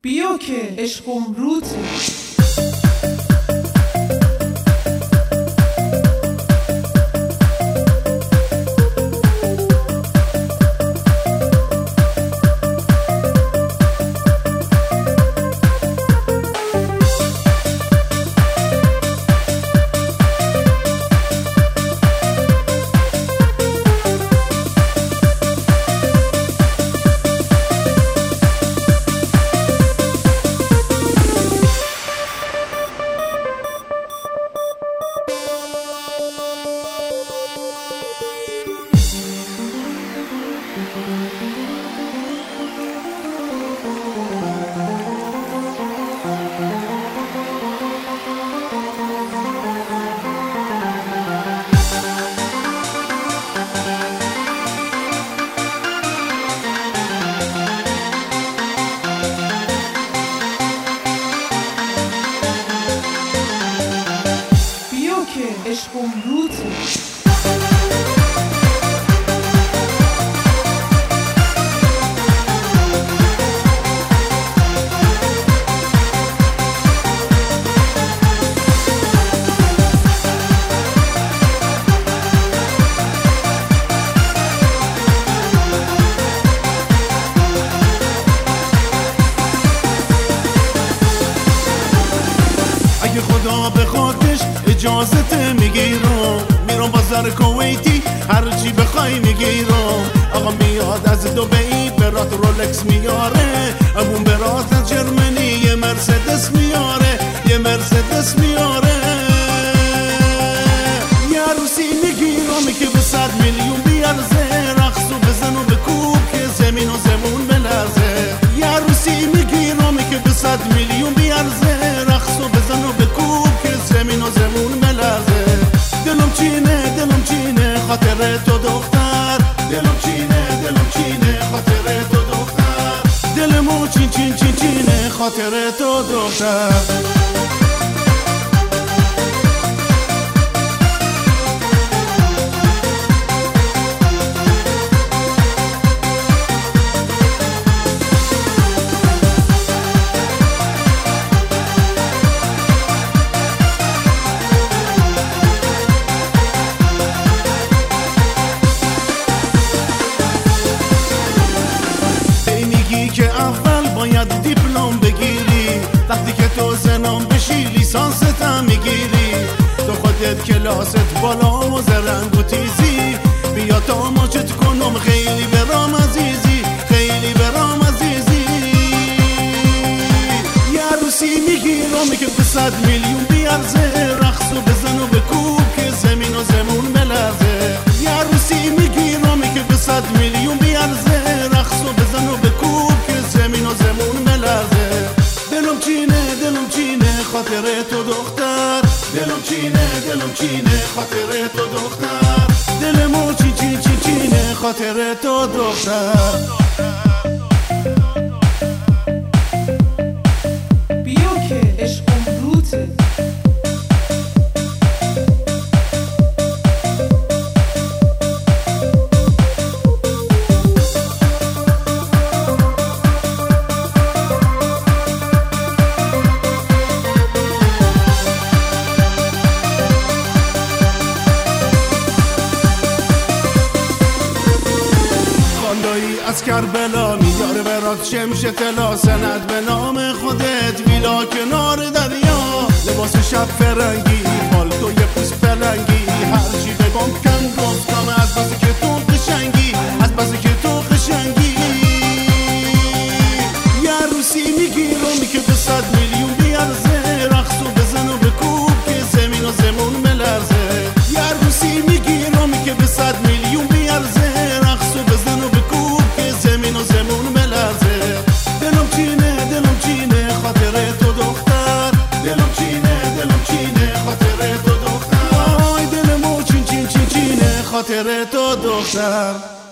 بیا که عشقم روته. عشقم روته. اگه خدا بخوادش اجازت میگیرم، میرم بازار کویتی هرچی بخوای میگیرم. آقا میاد از دبی برات رولکس میاره، امون برات از جرمنی یه مرسدس میاره، یه مرسدس میاره. یه عروسی میگیرم که به 100 میلیون بیارزه، رقصو بزن و بکوب که زمین و زمون بلرزه. یه عروسی میگیرم که به 100 میلیون بیارزه، رقصو بزن و بکوب که زمین و زمون بلرزه. دلم چینه خاطر تو دختر، دلم چینه خاطر تو دختر، دلمو چینه خاطر تو دختر. که اول باید دیپلم بگیری، وقتی که تو زنم بشی لیسانست هم میگیری. تو خودت کلاست بالا و زرنگ و تیزی، بیا تا ماچت کنم خیلی برام عزیزی، خیلی برام عزیزی. یه عروسی میگیرم که به 100 میلیون بیارزه، رقصو بزن و بکوب که زمین و زمون بلرزه. یه عروسی میگیرم که به 100 میلیون بیارزه، رقصو بزن و بکوب زمین و زمون بلرزه. دلم چینه خاطر تو دختر، دلم چینه خاطر تو دختر، دلمو چینه خاطر تو دختر. بیا که عشقم روته. از کربلا میاره برات شمش طلا، سند به نام خودت، ویلا کنار دریا، لباس شب فرنگی، پالتو یه پوست پلنگی. هرچی بگم کن گفتم از بس که تو قشنگی، از بس که تو قشنگی. یه عروسی میگیرم که به 100 میلیون بیارزه، رقصو بزن و بکوب که زمین و زمون بلرزه. یه عروسی میگیرم که به 100 میلیون بیارزه، رقصو بزن و بکوب زمین و زمون بلرزه. دلم چینه خاطر تو دختر، دلم چینه خاطر تو دختر، وای دلمو چینه خاطر تو دختر.